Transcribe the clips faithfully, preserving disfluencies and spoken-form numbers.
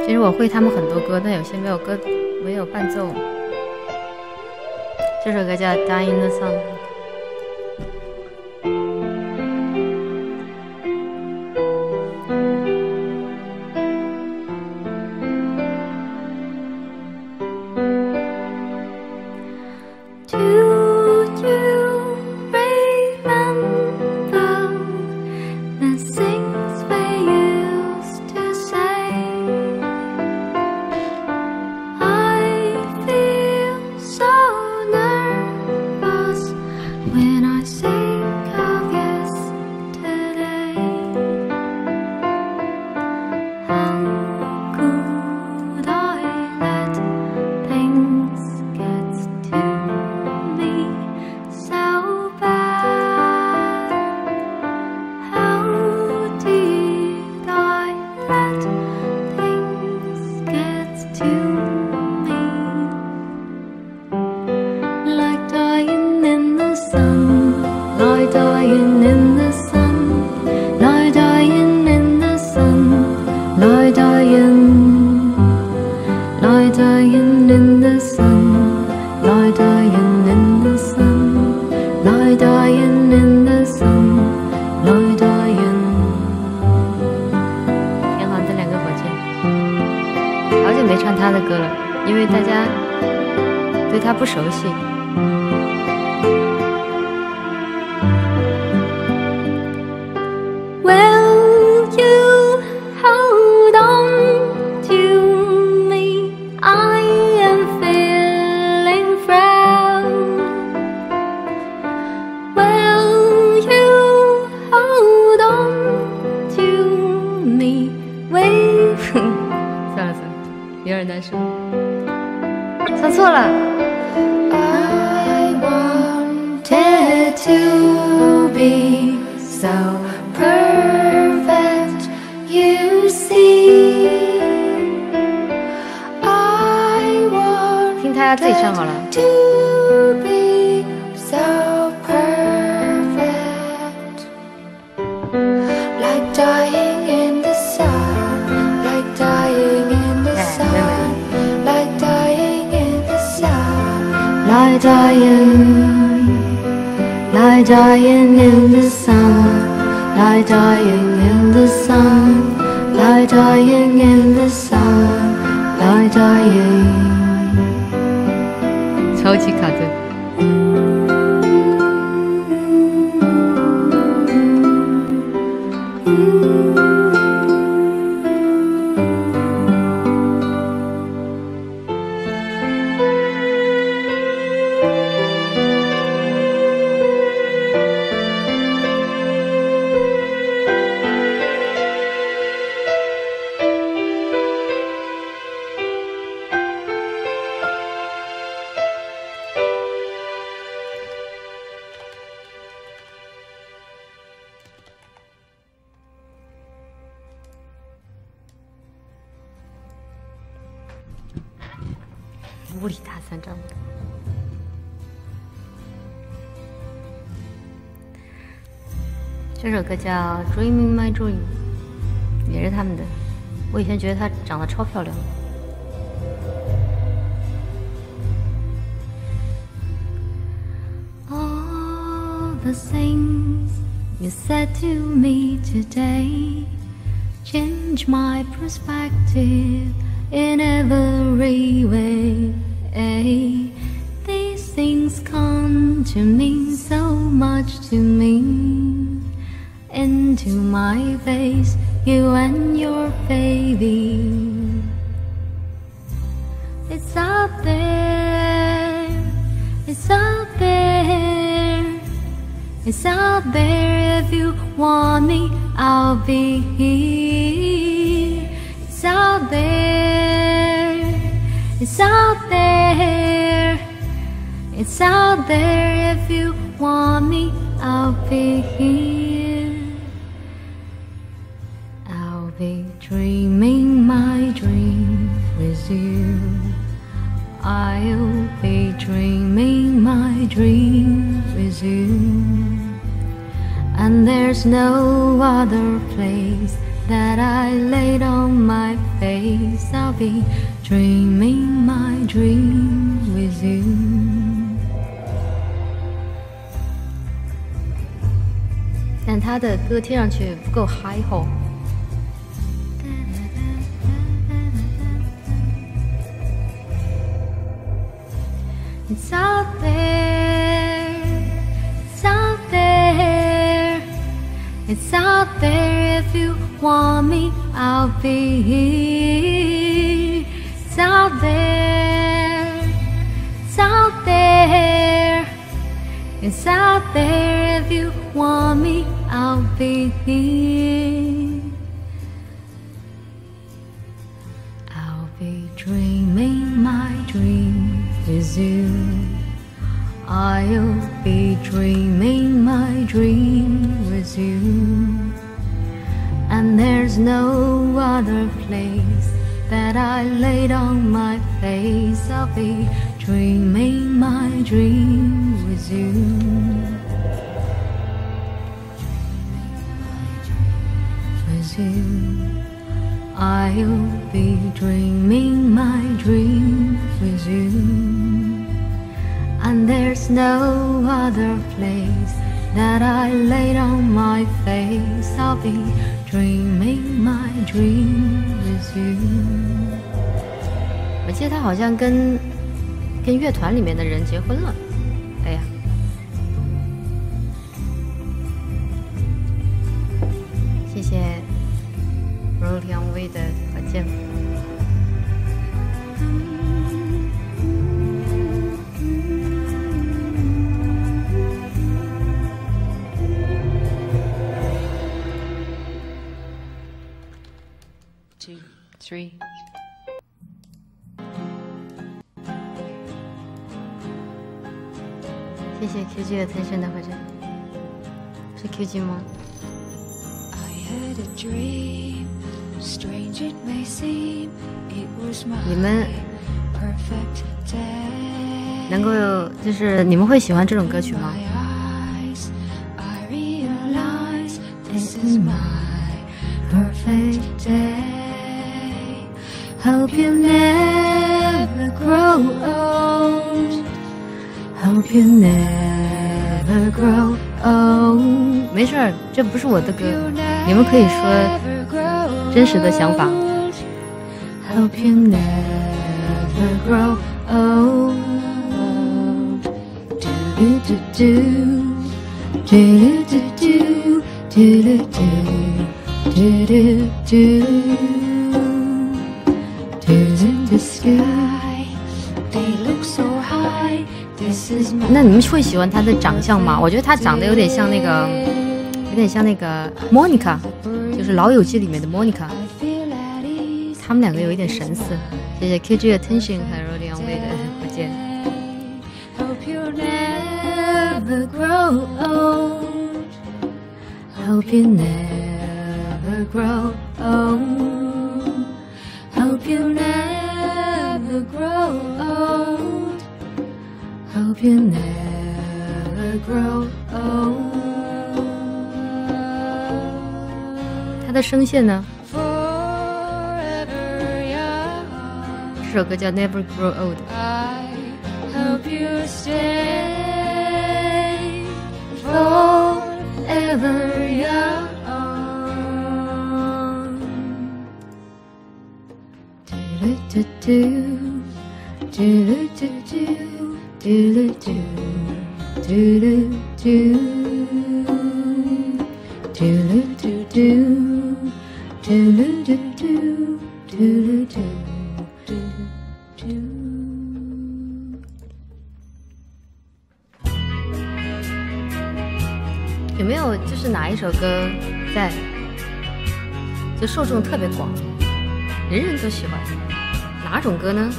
其实我会他们很多歌，但有些没有歌，没有伴奏。这首歌叫《Die in the Sun》。物理大三章。这首歌叫《Dreaming My Dream》，也是他们的。我以前觉得她长得超漂亮。All the things you said to me today change my perspective in every way. These things come to mean so much to me. Into my face, you and your baby. It's out there, it's out there, it's out there. If you want me, I'll be here. It's out there, it's out there, it's out there. If you want me, I'll be here. I'll be dreaming my dream with you. I'll be dreaming my dream with you. And there's no other place that I laid on my face. I'll be dreaming my dream with you. 但他的歌听上去不够嗨吼。It's out there, it's out there, it's out there. If you want me, I'll be here. It's out there, it's out there, it's out there. If you want me, I'll be here. I'll be dreaming my dream with you. I'll be dreaming my dream with you. And there's no other place that I laid on my face. I'll be dreaming my dream with you. With you, I'll be dreaming my dream with you. And there's no other place that I laid on my face. I'll be dreaming my dream with you. 我记得他好像跟跟乐团里面的人结婚了。哎呀，谢谢 Rolling on Way 的可见。Two, three. 谢谢 Q G 的天生的回正，是 Q G 吗？你们能够有，就是你们会喜欢这种歌曲吗？ Perfect day. Hope you never grow old. Hope you never grow old. 没事儿，这不是我的歌，你们可以说真实的想法。Hope you never grow old. Do do do do do do do do do. Do do do do the sky. They look so high. This is my. 那你们会喜欢他的长相吗？我觉得他长得有点像那个，有点像那个 Monica， 就是《老友记》里面的 Monica。他们两个有一点神似。谢谢 K G Attention 和 Rolling on Way 的不见。Hope you never grow old. Hope you never grow old. Hope you never grow old. Hope you never grow old. 他的声线呢？这首歌叫 Never Grow Old。I hope you stay forever young. Do do do do do do do do do do do do do do do do do. 有没有就是哪一首歌在就受众特别广，人人都喜欢？哪种歌呢？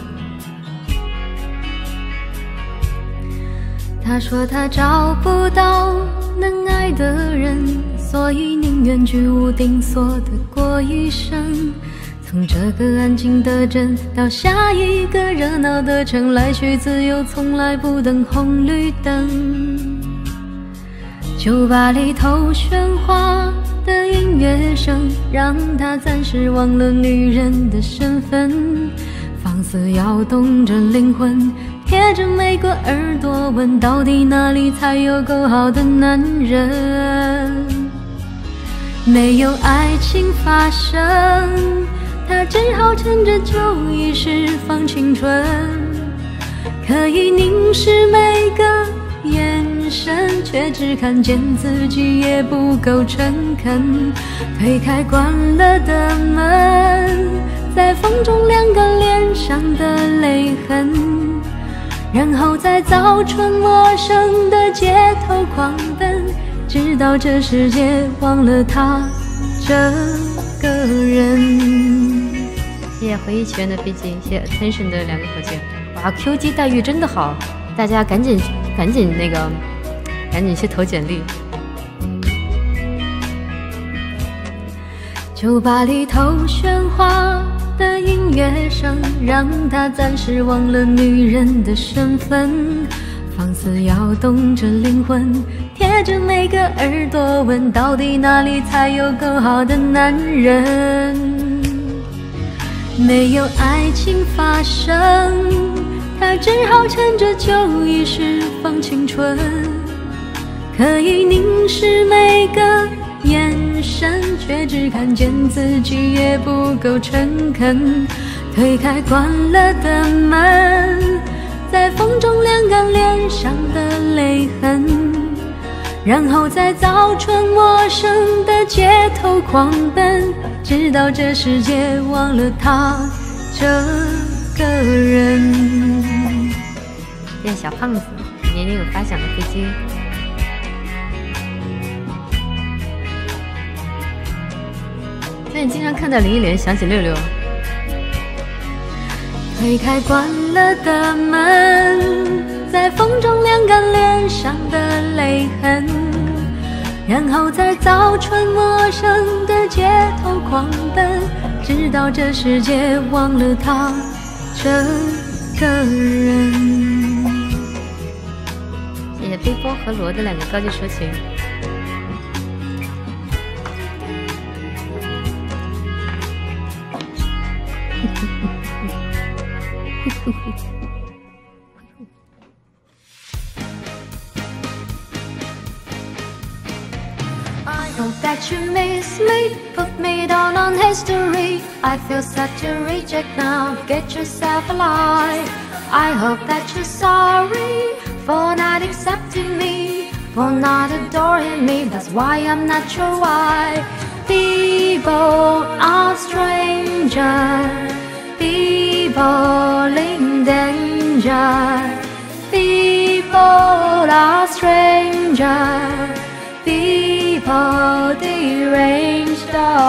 他说他找不到能爱的人，所以宁愿居无定所的过一生。从这个安静的镇到下一个热闹的城，来去自由，从来不等红绿灯。酒吧里头喧哗， 的音乐声，让他暂时忘了女人的身份，放肆摇动着灵魂，贴着每个耳朵问，到底哪里才有够好的男人？没有爱情发生，他只好趁着酒意释放青春，可以凝视每个眼神，却只看见自己也不够诚恳。推开关了的门，在风中两个脸上的泪痕，然后在早春陌生的街头狂奔，直到这世界忘了他这个人。谢谢回忆起源的飞机，谢谢 attention 的两个火箭。哇 ，Q G 待遇真的好，大家赶紧赶紧那个赶紧去投简历。酒吧里头喧哗的音乐声，让他暂时忘了女人的身份，放肆摇动着灵魂，贴着每个耳朵问，到底哪里才有够好的男人？没有爱情发生，他只好趁着酒意释放青春，可以凝视每个眼神，却只看见自己也不够诚恳。推开关了的门，在风中晾干脸上的泪痕，然后在早春陌生的街头狂奔，直到这世界忘了他这个人。谢谢小胖子年年有发响的飞机。所以你经常看到林忆莲想起六六。推开关了的门，在风中晾干脸上的泪痕，然后在早春陌生的街头狂奔，直到这世界忘了他这个人。谢谢飞波和罗的两个高级抒情。I hope that you miss me, put me down on history. I feel such a reject now, get yourself alive. I hope that you're sorry for not accepting me, for not adoring me. That's why I'm not sure why. People are strangers, people in danger. People are strangers, people deranged.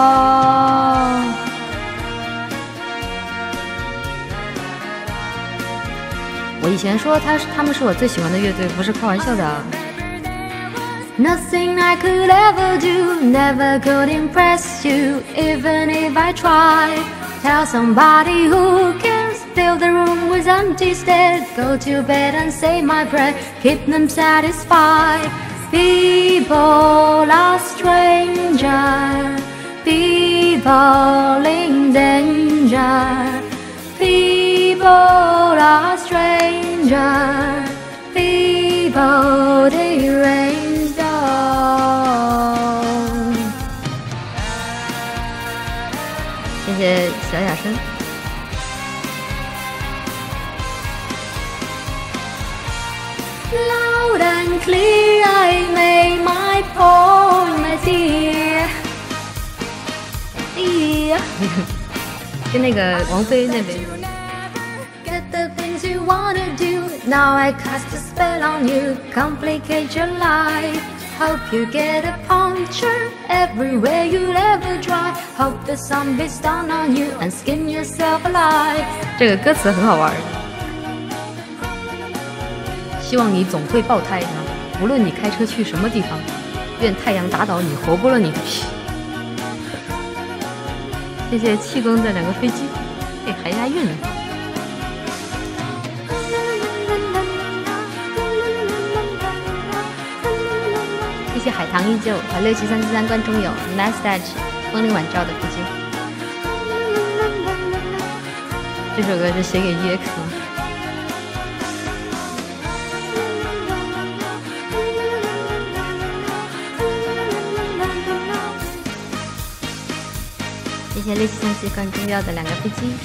Oh. 我以前说他他们是我最喜欢的乐队，不是开玩笑的。Nothing I could ever do, never could impress you, even if I tried. Tell somebody who cares, fill the room with empty stares. Go to bed and say my prayer, keep them satisfied. People are strangers, people in danger. People are strangers, people deranged. 谢谢小雅生。Loud and clear, I made my point, my dear. dear. 跟那个王菲那边。Get the things you wanna do. Now I cast a spell on you, complicate your life. Hope you get a puncture everywhere you ever try. Hope the sun beats down on you and skin yourself alive. 这个歌词很好玩。希望你总会爆胎啊！无论你开车去什么地方，愿太阳打倒你，活不了你。谢谢气功的两个飞机，哎，还押韵呢。谢谢谢海棠依旧和六七三七三观众友 Nice Touch 风铃晚照的飞机。这首歌是写给 E X 吗？谢谢六七三七观众要的两个飞机。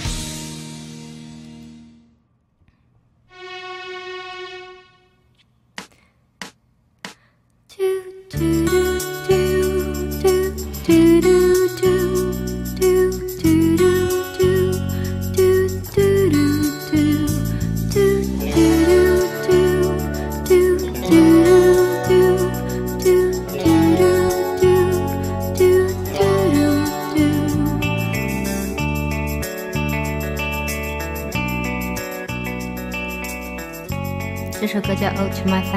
这首歌叫《Ode to My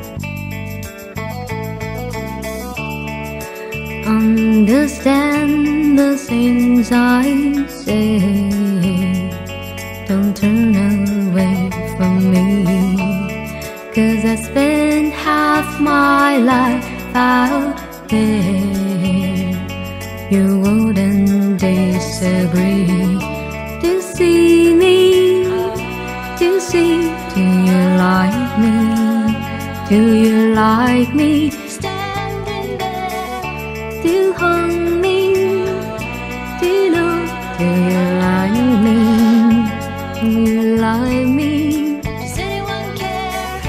Family》。Understand the things I say. Don't turn away from me. 'Cause I spent half my life out there. You wouldn't disagree to see me, to see. Do you like me? Do you like me? Standing there to hold me. Do you know? Do you like me? Do you like me? Does anyone care?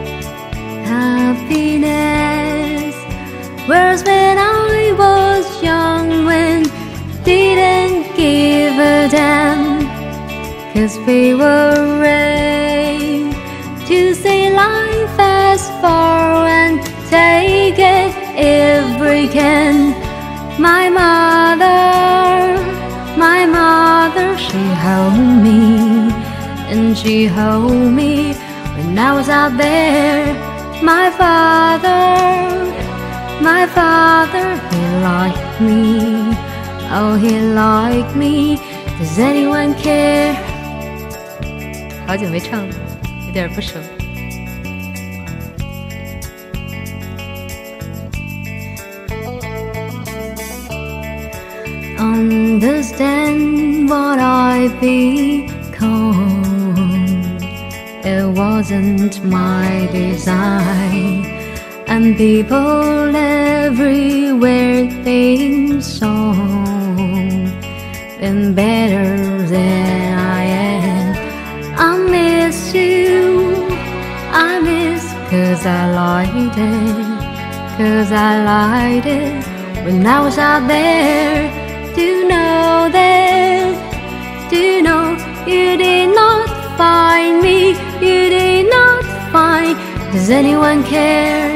Happiness was when I was young, when didn't give a damn. 'Cause we were raised to see life as far and take it if we can. My mother, my mother, she held me, and she held me when I was out there. My father, my father, he liked me, oh he liked me. Does anyone care? 好久没唱了，有点不熟。Understand what I've become. It wasn't my design, and people everywhere think so. Been better than I am. I miss you, I miss, 'cause I liked it, 'cause I liked it when I was out there. Do you know that, do you know you did not find me, you did not find. Does anyone care?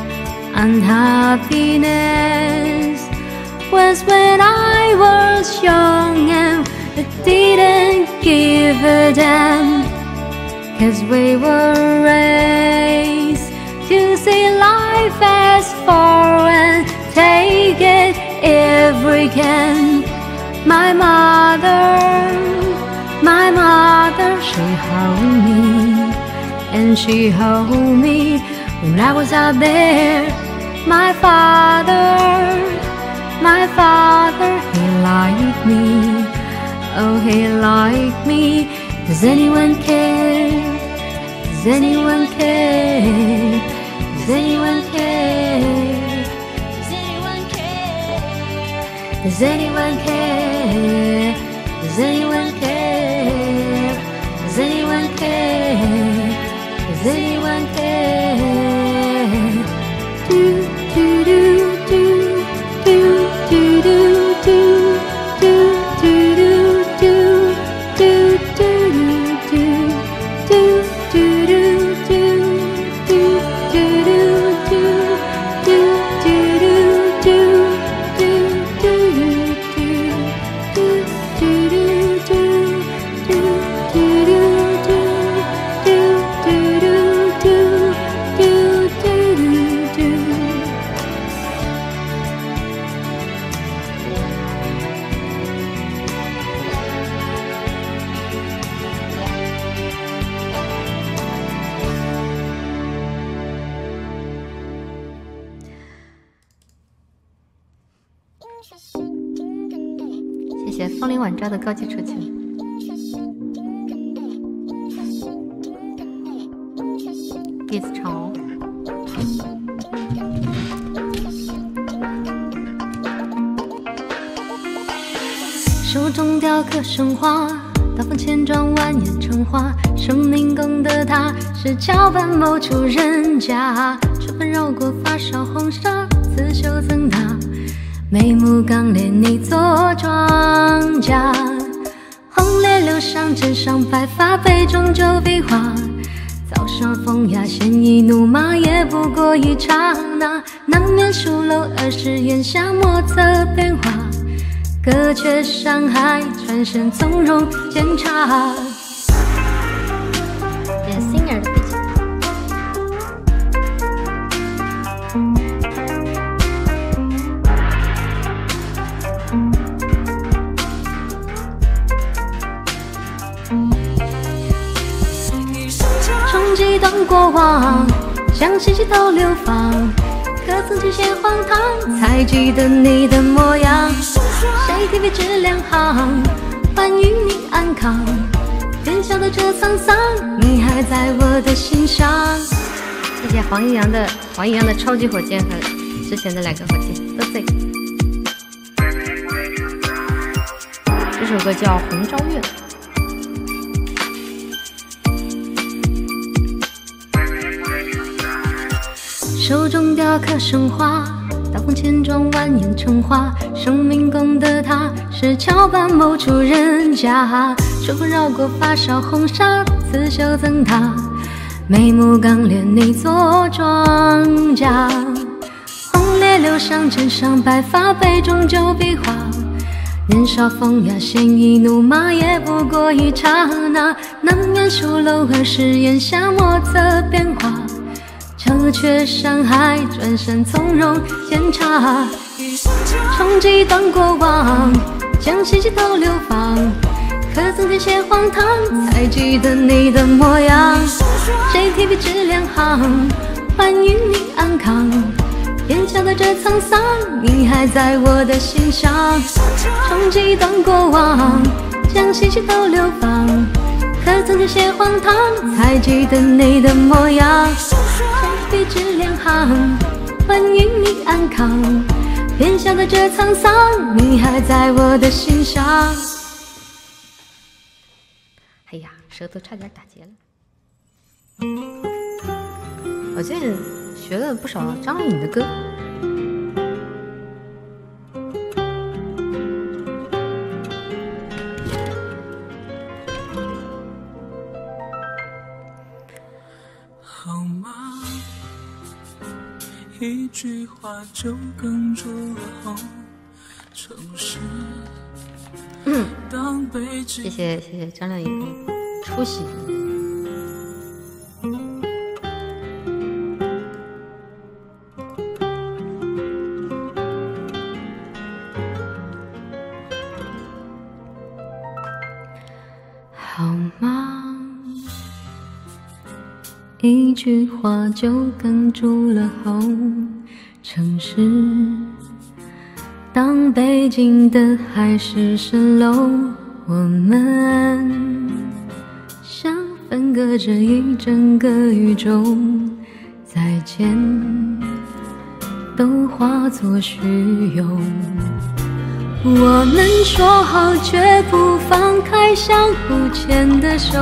Unhappiness was when I was young and it didn't give a damn. 'Cause we were raised to see life as far and take it if we can. My mother, my mother, she held me, and she held me when I was out there. My father, my father, he liked me, oh he liked me. Does anyone care? Does anyone care? Does anyone care? Does anyone care? Does anyone care? Does anyone care? Does anyone care? Does anyone care? Do do do do do do do do do do do do do do do 谢谢风铃晚照的高级出勤。第一次唱哦。手中雕刻神话，刀锋千转蜿蜒成花，生命共得它，是桥畔某处人家，春风绕过发梢红纱，刺绣赠他，眉目刚烈你做庄稼，红烈柳上枕上白发，杯中酒比划，早上风雅鲜衣怒马，也不过一刹那，难免疏漏儿时檐下莫测变化，隔却山海，转身从容检查。点 singer 的背景。冲击断过往，将信息都流放。可曾经些荒唐，才记得你的模样。谁提笔致两行，欢愉你安康。天晓得这沧桑，你还在我的心上。谢谢黄一阳的黄一阳的超级火箭和之前的两个火箭，多谢。这首歌叫《红昭月》。手中雕刻神话，刀锋千转蜿蜒成花，生命共得它，是桥畔某处人家，春风绕过发梢红纱，刺绣赠他，眉目刚烈你做庄稼，红烈柳上枕上白发，杯中酒比划，年少风雅鲜衣怒马，也不过一刹那，难免疏漏儿时檐下莫测变化，隔却山海，转身从容检查，冲击断过往，将信息都流放。可曾见些荒唐，才记得你的模样。谁提笔致两行，欢愉你安康。天晓得这沧桑，你还在我的心上。冲击断过往，将信息都流放。可曾见些荒唐，才记得你的模样。谁提笔致两行，欢愉你安康。天晓得这沧桑，你还在我的心上。哎呀，舌头差点打结了。我最近学了不少张靓颖的歌。 好吗？一句话就哽住了喉。城市。 嗯，谢谢谢谢张靓颖的出席。好吗？一句话就哽住了喉。城市。当北京的海市蜃楼，我们像分隔着一整个宇宙，再见都化作虚有。我们说好绝不放开相互牵的手，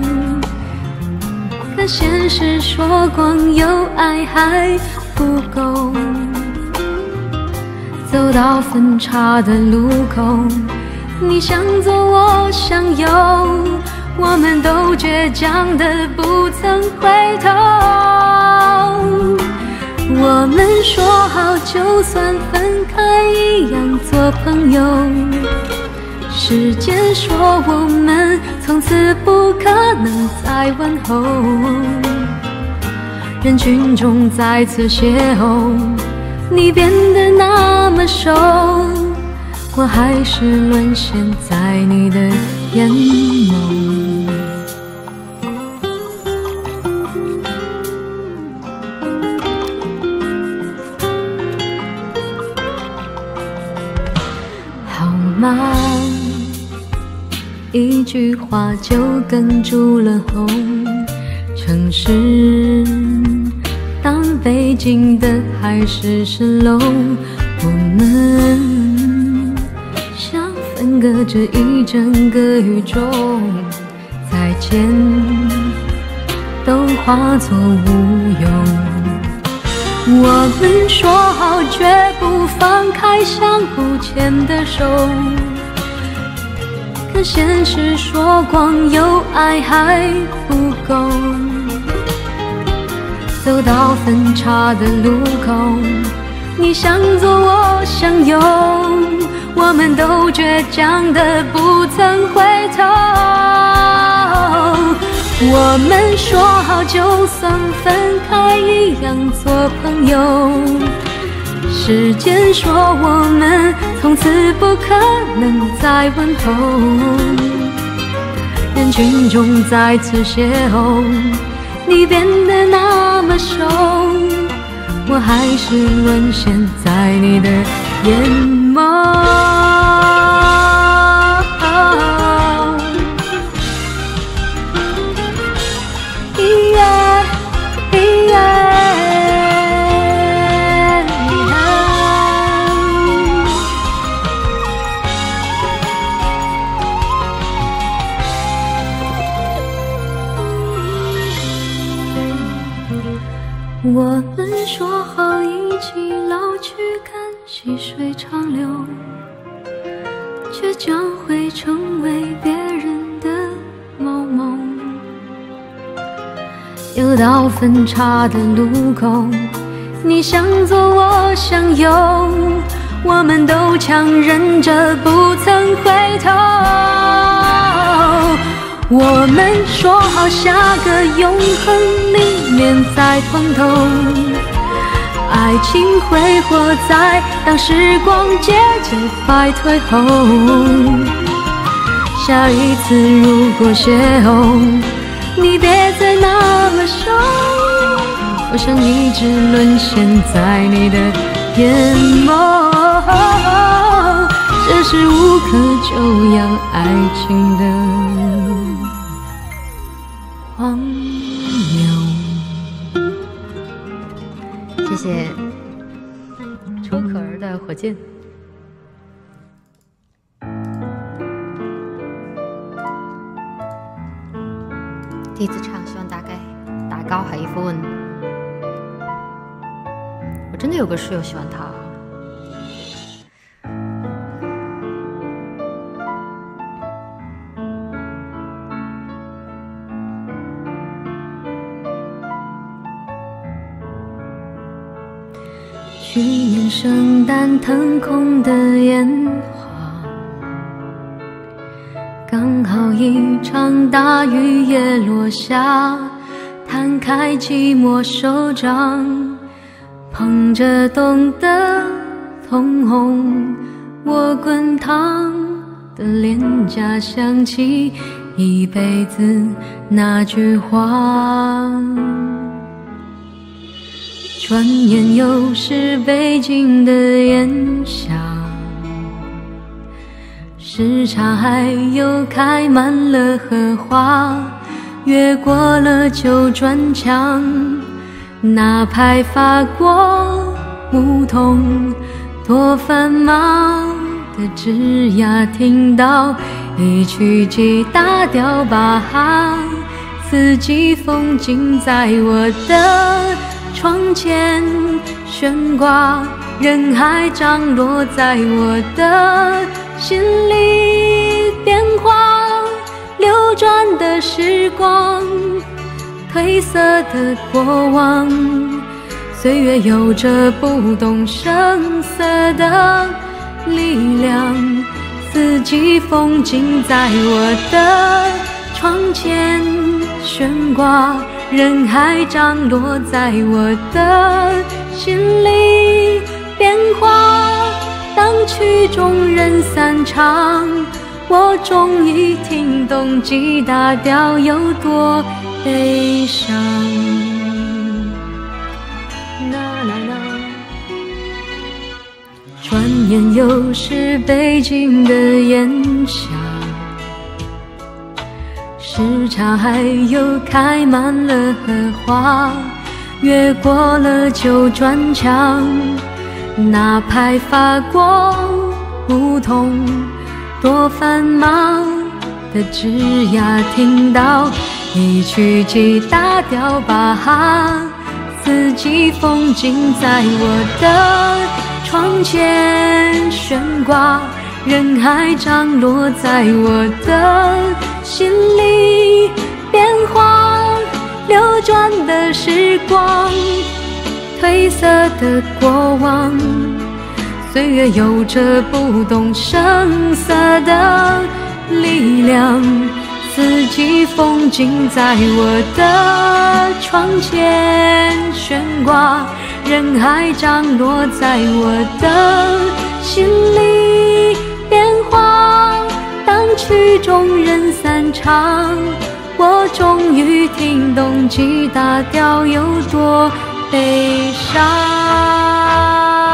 可现实说光有爱还不够。走到分岔的路口，你向左我向右，我们都倔强的不曾回头。我们说好就算分开一样做朋友，时间说我们从此不可能再问候。人群中再次邂逅，你变得那么瘦，我还是沦陷在你的眼眸。好吗？ 吗？一句话就哽住了喉。城市当北京的海市蜃楼，我们像分隔着一整个宇宙，再见都化作无用。我们说好绝不放开相互牵的手，可现实说光有爱还不够。走到分岔的路口，你向左我向右，我们都倔强的不曾回头。我们说好就算分开一样做朋友，时间说我们从此不可能再问候。人群中再次邂逅，你变得那么瘦，我还是沦陷在你的眼眸。我们说好一起老去，看细水长流，却将会成为别人的某某。又到分岔的路口，你向左我向右，我们都强忍着不曾回头。我们说好下个永恒里面再碰头，爱情会活在当时光节节败退后。下一次如果邂逅，你别再那么瘦，我想一直沦陷在你的眼眸。这是无可救药爱情的荒谬。谢谢周可儿的火箭。第一次唱，希望大概大家喜歡。我真的有个室友喜欢他。去年圣诞腾空的烟花，刚好一场大雨也落下，摊开寂寞手掌，捧着冻得通红，我滚烫的脸颊，想起一辈子那句话。转眼又是北京的炎夏，什刹海又开满了荷花，越过了旧砖墙，那排法国梧桐多繁忙的枝桠，听到一曲吉他调巴哈，四季风景在我的窗前悬挂，人海涨落在我的心里，变化流转的时光，褪色的过往，岁月有着不动声色的力量，四季风景在我的窗前悬挂，人海涨落在我的心里，变化当曲终人散场，我终于听懂吉他调有多悲伤。啦啦啦， 转眼又是北京的炎夏，时差还有开满了荷花，越过了旧砖墙，那排发光梧桐多繁忙的枝桠，听到一曲吉他调拔，四季风景在我的窗前悬挂，人海涨落在我的心里，变化流转的时光，褪色的过往，岁月有着不动声色的力量，四季风景在我的窗前悬挂，人海涨落在我的心里，变化当曲终人散场，我终于听懂吉他调有多悲伤。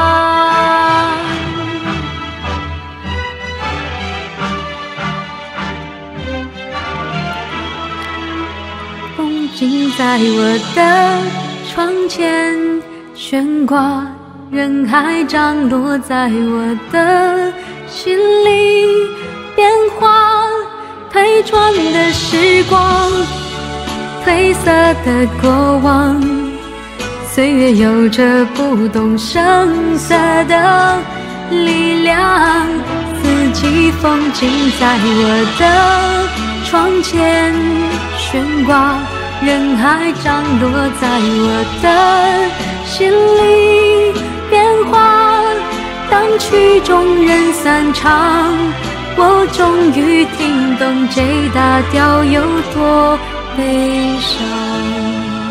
风景在我的窗前悬挂，人海涨落在我的心里，变化推转的时光，褪色的过往，岁月有着不动声色的力量，四季风景在我的窗前悬挂，人海涨落在我的心里，变化当曲终人散场，我终于听懂这大调有多悲伤。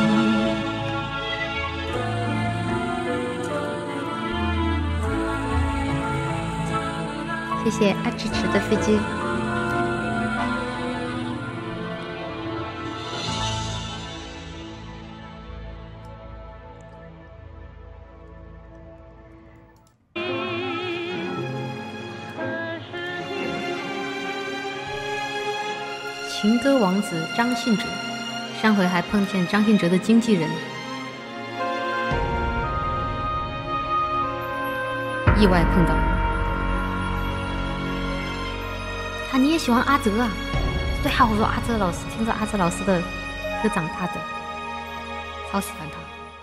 谢谢爱迟迟的飞机。情歌王子张信哲，上回还碰见张信哲的经纪人，意外碰到。啊，你也喜欢阿哲啊？对啊，我说阿哲老师，听着阿哲老师的歌长大的，超喜欢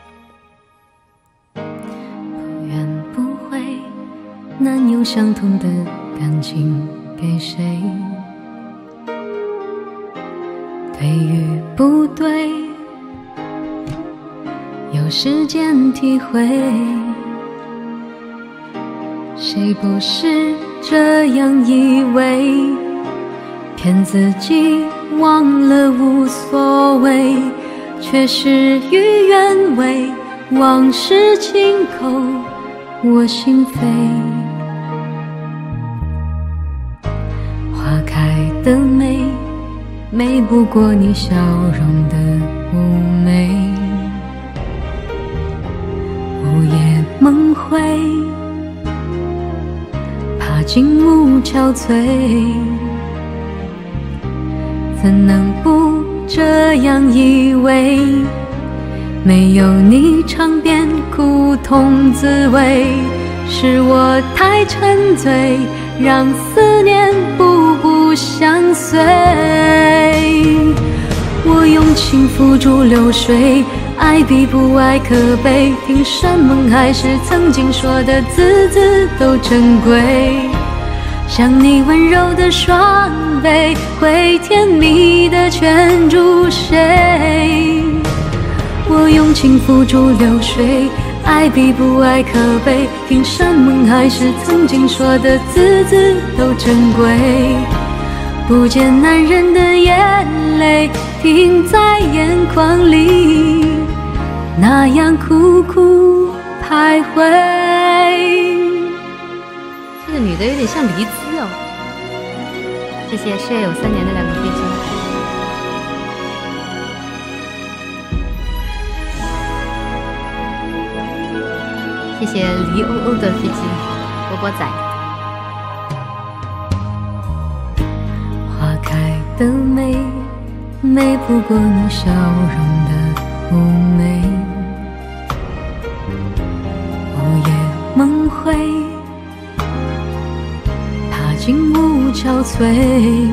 他。不怨不悔，难有相同的感情给谁？对与不对，有时间体会。谁不是这样以为，骗自己忘了无所谓，却事与愿违，往事轻扣我心扉。花开的美，美不过你笑容的妩媚，午夜梦回，怕景物憔悴，怎能不这样以为？没有你尝遍苦痛滋味，是我太沉醉，让思念步步相随。我用情付诸流水，爱比不爱可悲，凭什么还是曾经说的字字都珍贵？像你温柔的双臂，会甜蜜的圈住谁？我用情付诸流水，爱比不爱可悲，凭什么还是曾经说的字字都珍贵？不见男人的眼泪停在眼眶里，那样苦苦徘徊。这个女的有点像黎姿哦。谢谢事业有三年的两个飞机。谢谢黎欧欧的飞机，我波仔。 花开的美，美不过你笑容的妩媚。午夜梦回，踏进无憔悴，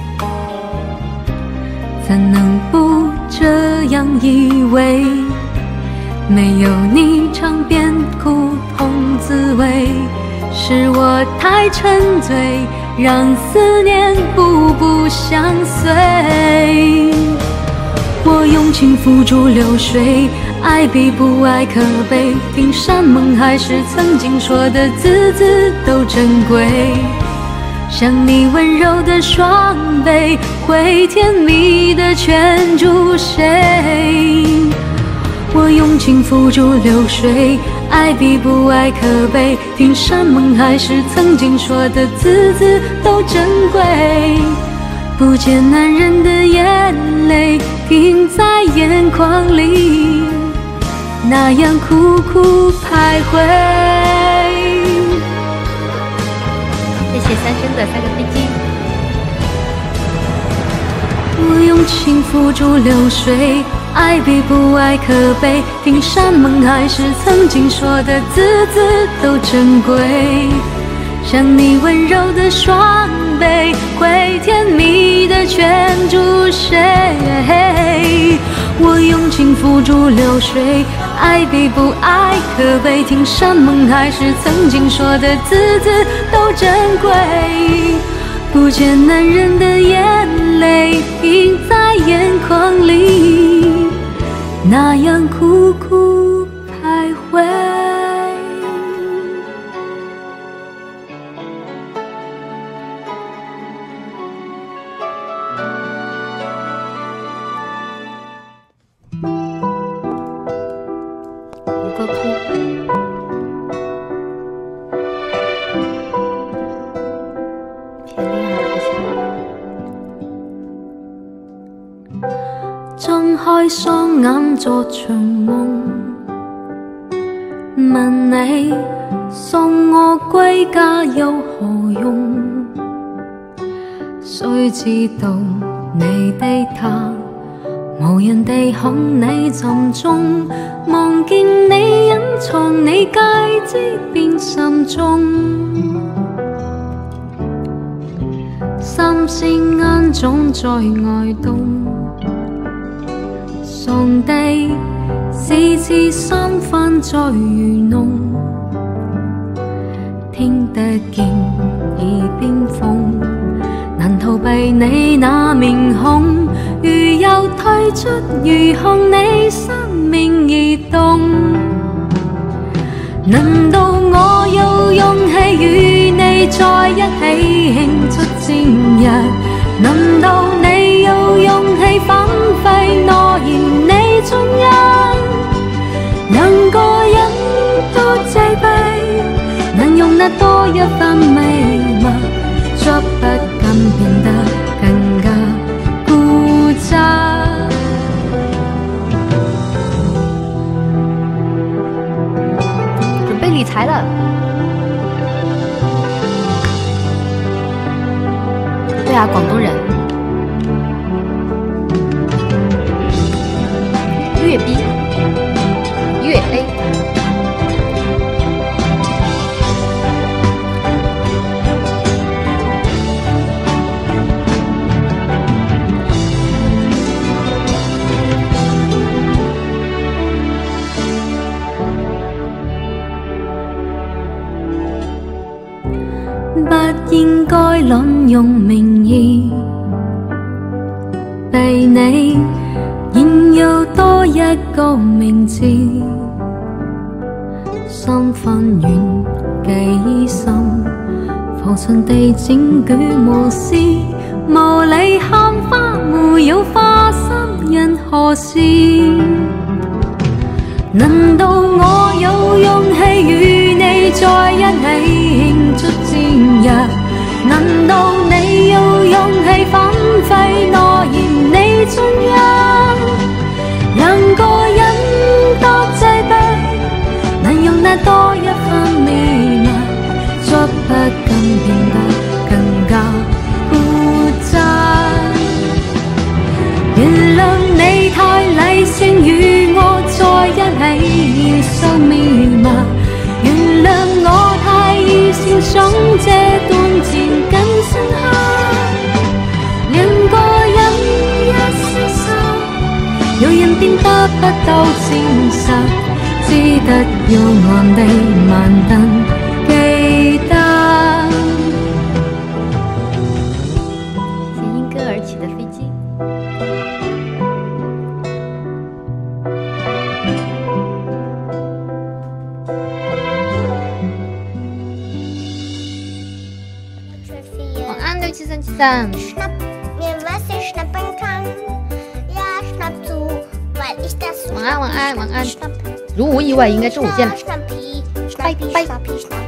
怎能不这样以为？没有你尝遍苦痛滋味，是我太沉醉，让思念步步相随。我用情付诸流水，爱比不爱可悲，听山盟海誓，曾经说的字字都珍贵。像你温柔的双臂，会甜蜜的圈住谁？我用情付诸流水，爱比不爱可悲，听山盟海誓，曾经说的字字都珍贵。不见男人的眼泪停在眼眶里，那样苦苦徘徊。 谢谢三生的三个飞机。 我用情付诸流水，爱比不爱可悲，听山盟海誓，曾经说的字字都珍贵。像你温柔的双臂，会甜蜜的圈住谁？我用情付诸流水，爱比不爱可悲，听山盟海誓，曾经说的字字都珍贵。不见男人的眼泪停在眼眶里，那样苦苦徘徊。 五个哭。偏恋了，不行。 睜開雙眼作場夢，問你送我歸家有何用？誰知道你的他無人地看你沉重，望見你隱藏你戒指變心中，三四眼總在外動。喪地是次三番在愚弄，聽得見耳邊風，難逃避你那面孔，如又退出，如看你生命移動。難道我有勇氣與你在一起慶祝節日？難道你有勇氣反廢諾言？你盡一兩個人都自閉，難容納多一番美物，捉不敢變得更加固執。 準備理財了。对啊，廣東人。粵 B， 粵 A。 不應該濫用名義，被你炫耀多一個名字，三分遠幾深，浮塵地整卷無事，無理喊花沒有花心因何事？難道我有勇氣與你在一起慶祝節日？難道你有勇氣反廢諾言？你盡一兩個人多擠迫，難容納多一番美物，作受密碼，原諒我太易笑想這段情更深刻，兩個人一廝殺，有人變得不夠誠實，只得勇悍地慢等記得。 谐音歌而起的飛機。晚安，六七三七三。 Schnapp mir, was ich schnappen kann. Ja, schnapp zu, weil ich das so 晚安，晚安，晚安。 schnapp. 如无意外，应该周五见了。 Schnappi, 拜 schnappi, 拜。 schnappi, schnappi.